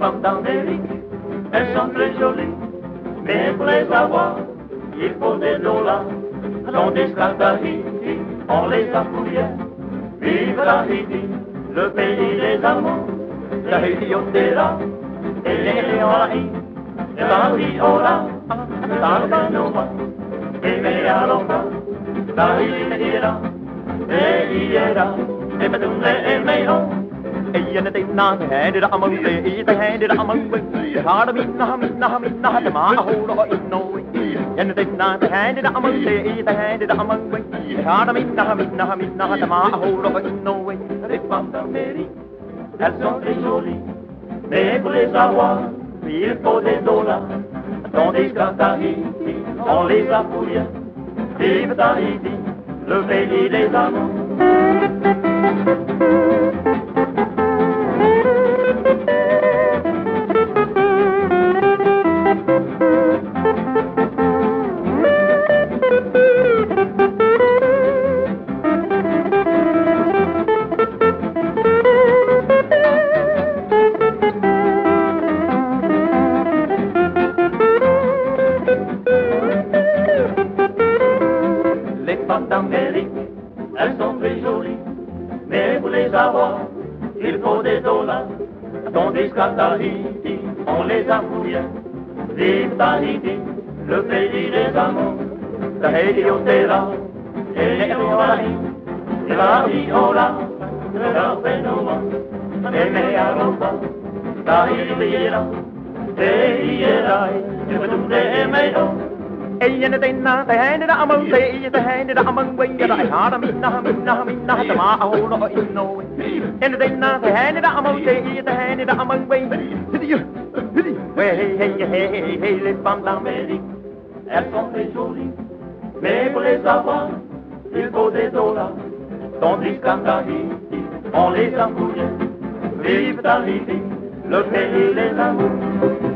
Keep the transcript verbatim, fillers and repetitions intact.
femmes d'Amérique, elles sont très jolies, mais pour les avoir, il faut des dollars. Tandis qu'à Tahiti, on les affouillait. Vive Tahiti, le pays des amours. Tahiti, on est là, et les Hawaii. Tahiti, on là, Tahiti, on va. Et mais alors, Tahiti, est là, et il est là, et mais nous les aimons. Iyana te na hande da among te i te hande da among we ha da min na min na min na da ma ho ro i no we yana te na te hande da among te i te hande da among we ha da min na min na min na da ma ho ro i no we. Les femmes d'Amérique, elles sont très jolies, mais pour les avoir, il faut des dollars. Tandis qu'à Tahiti, on les affouille. Vive Tahiti, le pays des amours. Les femmes d'Amérique, elles sont très jolies, mais pour les avoir, il faut des dollars. Tandis qu'à Tahiti, on les affouille. Vive Tahiti, le pays des amours. Tahiti, on est là, et les Hawaii. Tahiti, on là, le phénomène. Et mais à l'enfant, Tahiti est là, et il est là, et vous tous les aimons. Iyana te na te hande da among te i te hande da among we da ha da min na min na min na da ma ho ro i no we iyana te na te hande da among te i te hande da among we hey hey hey hey les femmes d'Amérique, elles sont très jolies, mais pour les avoir, il faut des dollars. Tandis qu'à Tahiti, on les affouille. Vive Tahiti, le pays des amours.